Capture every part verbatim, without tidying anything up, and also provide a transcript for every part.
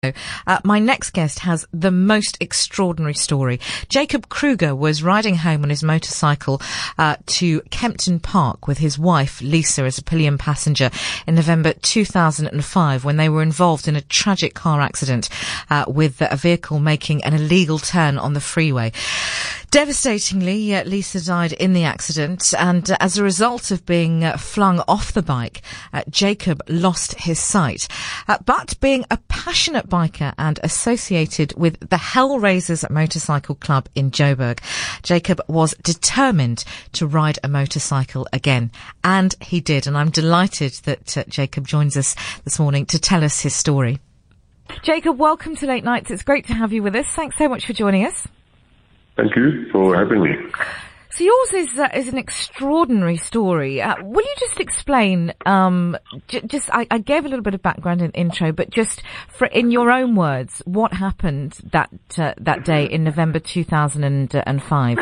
Uh, my next guest has the most extraordinary story. Jacob Kruger was riding home on his motorcycle uh, to Kempton Park with his wife Lisa as a pillion passenger in November two thousand five when they were involved in a tragic car accident uh, with a vehicle making an illegal turn on the freeway. Devastatingly, uh, Lisa died in the accident, and uh, as a result of being uh, flung off the bike, uh, Jacob lost his sight. Uh, but being a passionate biker and associated with the Hellraisers Motorcycle Club in Joburg, Jacob was determined to ride a motorcycle again. And he did, and I'm delighted that uh, Jacob joins us this morning to tell us his story. Jacob, welcome to Late Nights. It's great to have you with us. Thanks so much for joining us. Thank you for having me. So yours is uh, is an extraordinary story. Uh, will you just explain? Um, j- just I, I gave a little bit of background in intro, but just for in your own words, what happened that uh, that day in November two thousand five?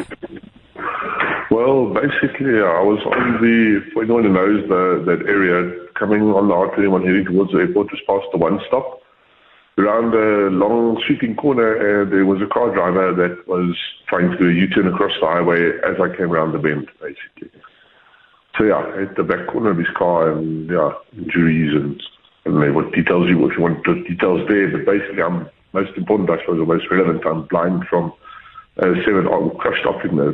Well, basically, I was on the, for anyone who knows the, that area, coming on the R twenty-one heading towards the airport, just past the one stop. Around a long sweeping corner, uh, there was a car driver that was trying to do a U-turn across the highway as I came around the bend, basically. So yeah, I hit the back corner of his car and yeah, injuries and I don't know what details you, if you want the details there, but basically I'm, most important I suppose, or most relevant, I'm blind from a severed crushed optic nerve.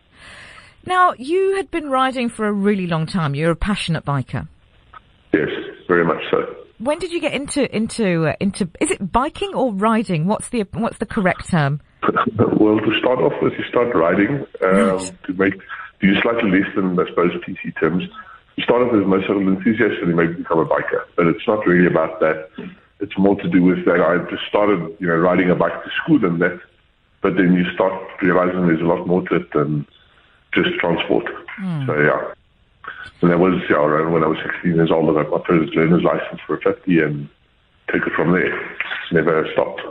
Now, you had been riding for a really long time. You're a passionate biker. Yes, very much so. When did you get into into uh, into? Is it biking or riding? What's the what's the correct term? Well, to start off with, you start riding um, right. to make to use slightly less than I suppose P C terms. You start off as a motorcycle enthusiast and you maybe become a biker, but it's not really about that. It's more to do with that I just started, you know, riding a bike to school and that, but then you start realizing there's a lot more to it than just transport. Mm. So yeah. And that was, yeah, around when I was sixteen years old, I got my first learner's license for a fifty and took it from there. It's never stopped.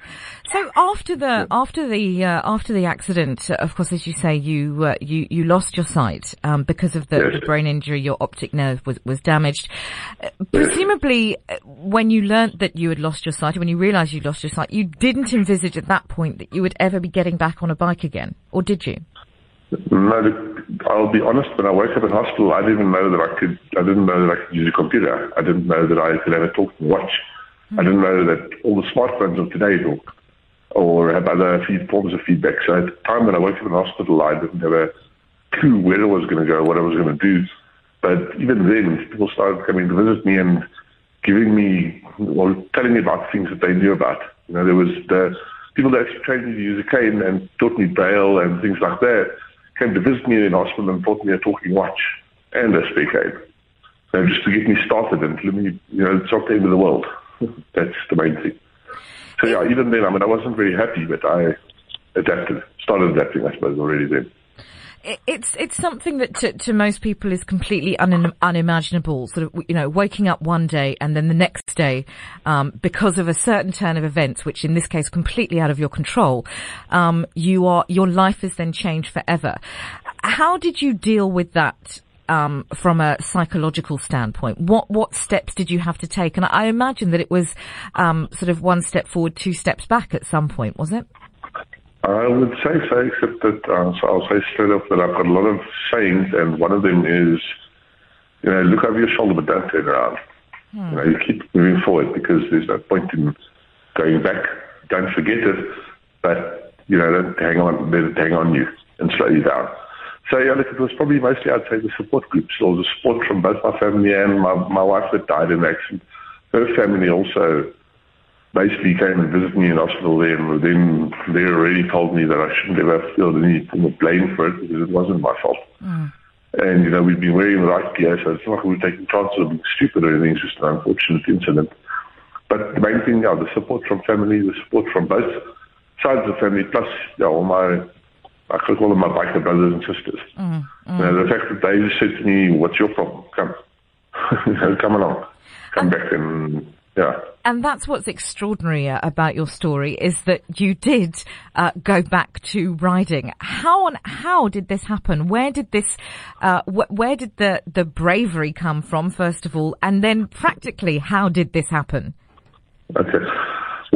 So after the yeah. after the uh, after the accident, uh, of course, as you say, you uh, you you lost your sight um, because of the, yes. the brain injury. Your optic nerve was was damaged. Uh, presumably, yes. when you learnt that you had lost your sight, when you realised you lost your sight, you didn't envisage at that point that you would ever be getting back on a bike again, or did you? No, I'll be honest. When I woke up in hospital, I didn't even know that I could. I didn't know that I could use a computer. I didn't know that I could have a talking watch. Mm. I didn't know that all the smartphones of today talk or have other feed, forms of feedback. So at the time when I woke up in hospital, I didn't have a clue where I was going to go, what I was going to do. But even then, people started coming to visit me and giving me, well, telling me about things that they knew about. You know, there was the people that actually trained me to use a cane and taught me braille and things like that. Came to visit me in hospital and brought me a talking watch and a spare cane. So just to get me started and let me, you know, it's not the end of the world. That's the main thing. So yeah, even then, I mean, I wasn't very happy, but I adapted, started adapting, I suppose, already then. It's it's something that to, to most people is completely un, unimaginable. Sort of, you know, waking up one day and then the next day, um, because of a certain turn of events, which in this case completely out of your control, um, you are your life is then changed forever. How did you deal with that um, from a psychological standpoint? What what steps did you have to take? And I imagine that it was um, sort of one step forward, two steps back at some point, was it? I would say so, except that uh, so I'll say straight off that I've got a lot of sayings, and one of them is, you know, look over your shoulder but don't turn around. Hmm. You know, you keep moving forward because there's no point in going back. Don't forget it, but, you know, don't hang on, let it hang on you and slow you down. So, yeah, look, it was probably mostly, I'd say, the support groups, or the support from both my family and my, my wife that died in the accident. Her family also basically came and visited me in hospital there, and then they already told me that I shouldn't ever feel any form of blame for it because it wasn't my fault. Mm. And, you know, we've been wearing the right gear, so it's not like we're taking chances of being stupid or anything. It's just an unfortunate incident. But the main thing, yeah, the support from family, the support from both sides of the family, plus, yeah, all my, I could call them my biker brothers and sisters. Mm. Mm. You know, the fact that they just said to me, what's your problem? Come. you know, come along. Come back and... Yeah. And that's what's extraordinary uh, about your story is that you did uh, go back to riding. How on how did this happen? Where did this, uh, wh- where did the, the bravery come from, first of all, and then practically, how did this happen? Okay.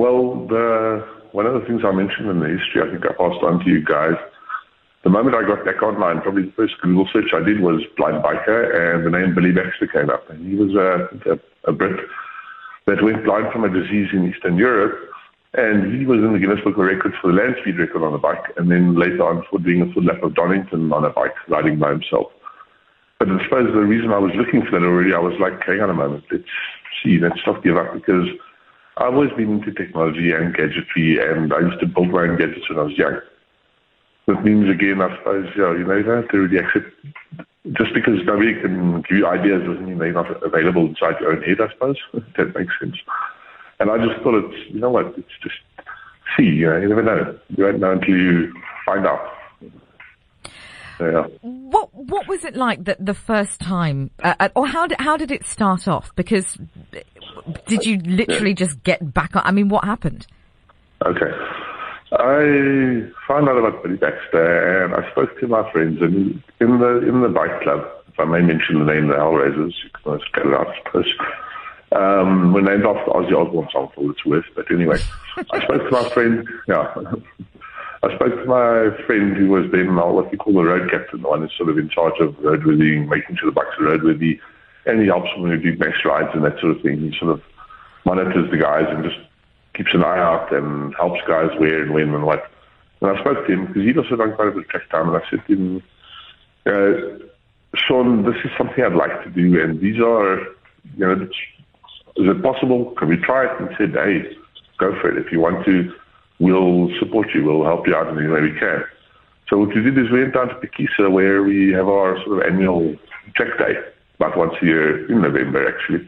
Well, the, one of the things I mentioned in the history, I think I passed on to you guys, the moment I got back online, probably the first Google search I did was blind biker, and the name Billy Baxter came up. And he was a, a, a Brit that went blind from a disease in Eastern Europe, and he was in the Guinness Book of Records for the land speed record on a bike, and then later on for doing a full lap of Donington on a bike, riding by himself. But I suppose the reason I was looking for that already, I was like, hang on a moment, let's see, let's not give up, because I've always been into technology and gadgetry, and I used to build my own gadgets when I was young. That means, again, I suppose, yeah, you know, you don't have to really accept, just because nobody can give you ideas doesn't mean they're not available inside your own head, I suppose. That makes sense. And I just thought it's, you know what, it's just see, you know, you never know. You won't know until you find out. Yeah. What what was it like the, the first time, uh, or how did, how did it start off? Because did you literally yeah. just get back on? I mean, what happened? Okay. I found out about Billy Baxter, and I spoke to my friends, and in the in the bike club, if I may mention the name, the Hellraisers, you can always get it out, I suppose. Um, we're named after Ozzy Osbourne song for all it's worth, but anyway, I spoke to my friend, yeah, I spoke to my friend who was then what we call the road captain, the one who's sort of in charge of roadworthy, making sure the bikes are roadworthy, and he helps when we do mass rides and that sort of thing. He sort of monitors the guys and just keeps an eye out and helps guys where and when and what. And I spoke to him, because he'd also done quite a bit of track time, and I said to him, uh, Sean, this is something I'd like to do, and these are, you know, is it possible? Can we try it? And he said, hey, go for it. If you want to, we'll support you. We'll help you out in any way we can. So what we did is we went down to Pekisa, where we have our sort of annual track day, about once a year, in November, actually.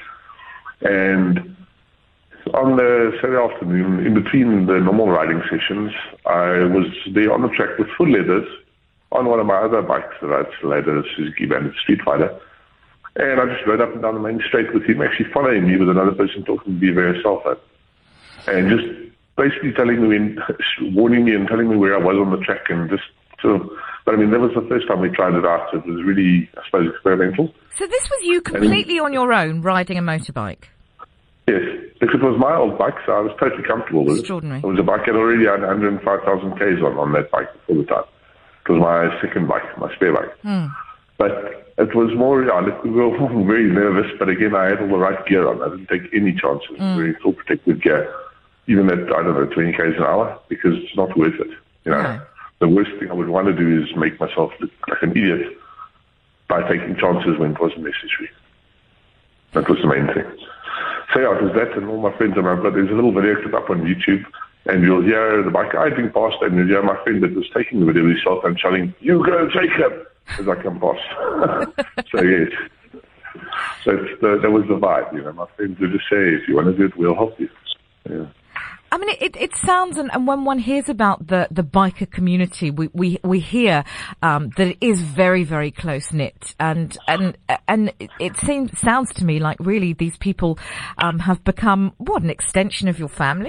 And on the Saturday afternoon, in between the normal riding sessions, I was there on the track with full leathers on one of my other bikes that I still had, a Suzuki Bandit Street Fighter. And I just rode up and down the main straight with him, actually following me with another person talking to be very cell phone. And just basically telling me, when, warning me and telling me where I was on the track, and just sort of, but I mean, that was the first time we tried it out, so it was really, I suppose, experimental. So this was you completely and, on your own, riding a motorbike? Yes, because it was my old bike, so I was totally comfortable with it. Extraordinary. It was a bike I had already had one hundred five thousand Ks on, on that bike all the time. It was my second bike, my spare bike. Hmm. But it was more, yeah, we were all very nervous, but again, I had all the right gear on. I didn't take any chances. Mm. Very full protective gear, even at, I don't know, twenty Ks an hour, because it's not worth it. You know, no. The worst thing I would want to do is make myself look like an idiot by taking chances when it wasn't necessary. That was the main thing. So yeah, it was that, and all my friends and I've got, there's a little video clip up on YouTube, and you'll hear the bike guy being passed, and you'll hear my friend that was taking the video with his cell phone shouting, "You go take him!" as I come past. So yes. So it's the, that was the vibe, you know. My friends would just say, if you want to do it, we'll help you. Yeah. I mean, it, it sounds, and, and when one hears about the, the biker community, we, we, we hear, um, that it is very, very close knit. And, and, and it seems, sounds to me like really these people, um, have become, what, an extension of your family?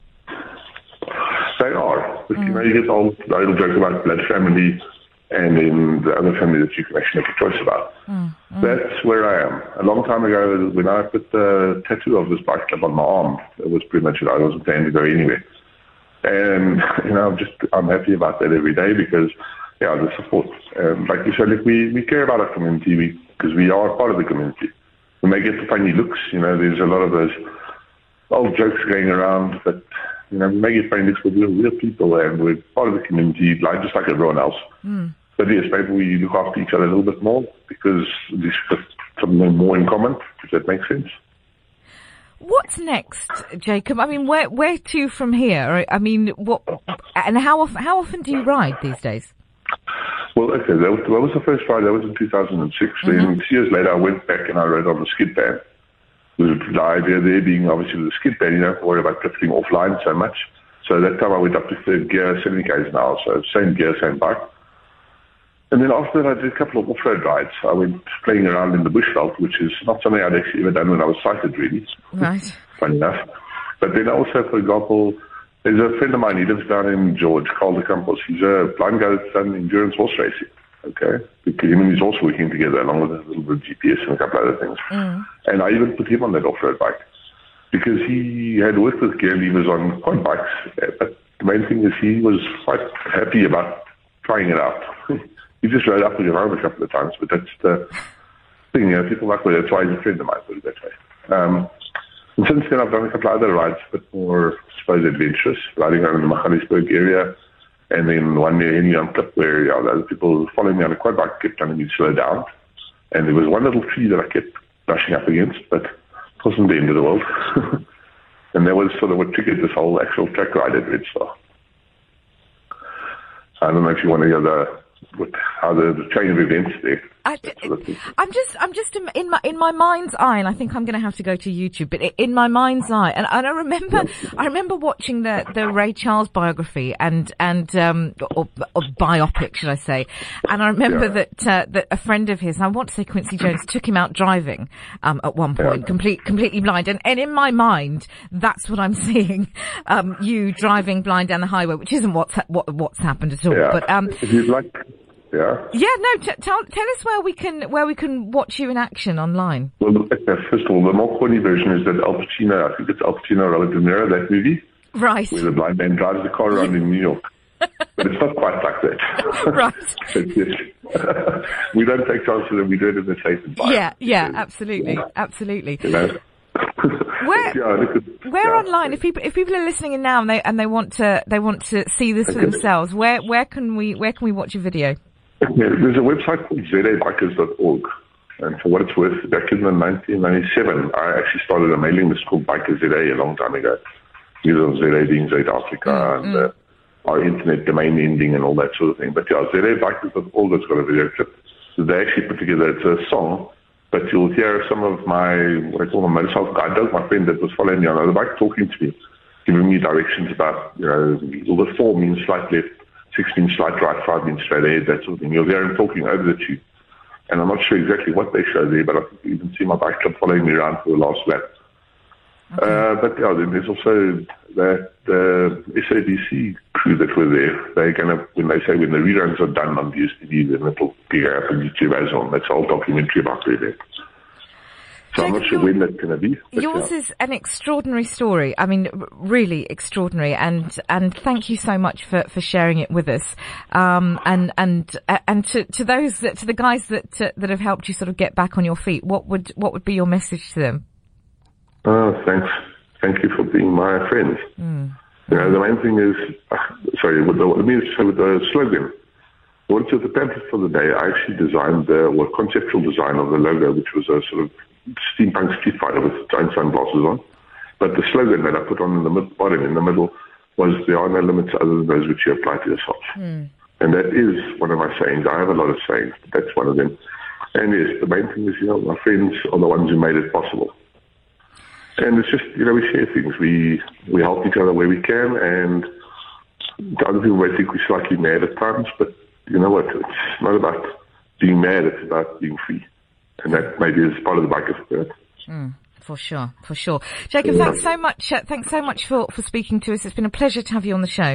They are. But, mm. you know, you get the old, the old joke about blood family, and in the other family that you can actually make a choice about. Mm, mm. That's where I am. A long time ago, when I put the tattoo of this bike club on my arm, it was pretty much it. I wasn't planning to go anywhere. And, you know, I'm just, I'm happy about that every day because, yeah, the support. And like you said, like we, we care about our community because we, we are part of the community. We may get the funny looks, you know, there's a lot of those old jokes going around, but, you know, we may get funny looks, but we're real people and we're part of the community, like just like everyone else. Mm. But yes, maybe we look after each other a little bit more because there's something more in common, if that makes sense. What's next, Jacob? I mean, where where to from here? I mean, what and how often, how often do you ride these days? Well, okay, that was, that was the first ride. That was in two thousand six. Mm-hmm. Then two years later, I went back and I rode on the skid pan. The idea there being, obviously, with the skid pan, you don't have to worry about drifting offline so much. So that time I went up to third gear, seventy Ks an hour. So same gear, same bike. And then after that, I did a couple of off-road rides. I went playing around in the bushveld, which is not something I'd actually ever done when I was sighted, really. Right. Funny enough. But then also, for example, there's a friend of mine, he lives down in George, Carl de Campos. He's a blind guy that's done endurance horse racing, okay? Because him and he's also working together, along with a little bit of G P S and a couple other things. Mm. And I even put him on that off-road bike. because he had worked with gear levers on quad bikes. But the main thing is he was quite happy about trying it out. He just rode up and around a couple of times, but that's the thing, you know, people like, well, that's why he's a friend of mine, put it that way. Um, and since then, I've done a couple of other rides, but more, I suppose, adventurous, riding around in the Magaliesberg area, and then one near Henny Clip where, you know, the other people following me on a quad bike kept telling me to slow down. And there was one little tree that I kept brushing up against, but it wasn't the end of the world. And that was sort of what triggered this whole actual track ride at Red Star. I don't know if you want to hear the, what, how the, the chain of events there. I, I'm just, I'm just in my in my mind's eye, and I think I'm going to have to go to YouTube. But in my mind's eye, and, and I remember, I remember watching the, the Ray Charles biography and and um or, or biopic, should I say? And I remember yeah. that uh, that a friend of his, and I want to say Quincy Jones, took him out driving um at one point, yeah. complete completely blind. And and in my mind, that's what I'm seeing, um you driving blind down the highway, which isn't what's ha- what what's happened at all. Yeah. But um, if you'd like. Yeah. Yeah. No. T- tell tell us where we can where we can watch you in action online. Well, first of all, the more corny version is that Al Pacino. I think it's Al Pacino, Robert De Niro, that movie, right? Where the blind man drives the car around in New York. But it's not quite like that. Right. We don't take chances, and we do it in the safe environment. Yeah. Yeah. Absolutely. Yeah. Absolutely. You know? Where, yeah, at, where yeah. online? If people if people are listening in now and they and they want to they want to see this for okay. themselves, where where can we where can we watch a video? Yeah, there's a website called Z A bikers dot org, and for what it's worth, back in nineteen ninety-seven, I actually started a mailing list called Bikers Z A a long time ago. News of Z A being South Africa mm, and mm. Uh, our internet domain ending and all that sort of thing. But yeah, Z A bikers dot org has got a video clip. So they actually put together, it's a song, but you'll hear some of my, what I call a motorcycle guide dog, my friend that was following me on the bike, talking to me, giving me directions about, you know, the four means slight left, six means slight right, five means straight ahead, that sort of thing. You'll hear him talking over the tube. And I'm not sure exactly what they show there, but I think you can see my bike club following me around for the last lap. Okay. Uh, but yeah, then there's also the, the S A B C crew that were there. They're going to, when they say when the reruns are done on the S T V, then it'll be up on YouTube as well. That's a whole documentary about it there. So Jacob, I'm not sure when that's going to be. Yours yeah. is an extraordinary story. I mean, really extraordinary. And, and thank you so much for, for sharing it with us. Um, and, and, and to, to those that, to the guys that, uh, that have helped you sort of get back on your feet, what would, what would be your message to them? Oh, thanks. Thank you for being my friends. Mm. You know, the main thing is, uh, sorry, with the, let me say with the slogan. Once with the pamphlet for the day, I actually designed the, well, conceptual design of the logo, which was a sort of steampunk street fighter with giant sunglasses on. But the slogan that I put on in the mid- bottom, in the middle, was there are no limits other than those which you apply to yourself. Mm. And that is one of my sayings. I have a lot of sayings, but that's one of them. And yes, the main thing is, you know, my friends are the ones who made it possible. And it's just, you know, we share things. We we help each other where we can, and other people may think we're slightly mad at times, but you know what? It's not about being mad, it's about being free. And that maybe is part of the biker spirit. Mm, for sure, for sure. Jacob, yeah. thanks so much. Uh, thanks so much for, for speaking to us. It's been a pleasure to have you on the show.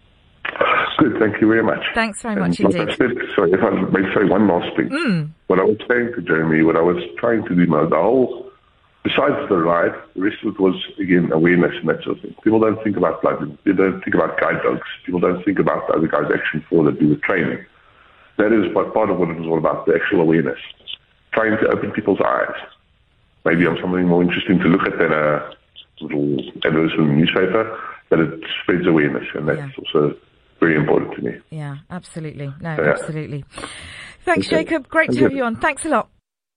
Good, thank you very much. Thanks very and much like indeed. I said, sorry, if I may say one last thing. Mm. What I was saying to Jeremy, what I was trying to do, now, the whole, besides the ride, the rest of it was, again, awareness and that sort of thing. People don't think about blood. They don't think about guide dogs. People don't think about the other guys' Action four that do the training. That is what part of what it was all about, the actual awareness. Trying to open people's eyes. Maybe I'm something more interesting to look at than a little advertisement in the newspaper, but it spreads awareness, and that's yeah. also very important to me. Yeah, absolutely. No, so, yeah. absolutely. Thanks, okay. Jacob. Great to okay. have you on. Thanks a lot.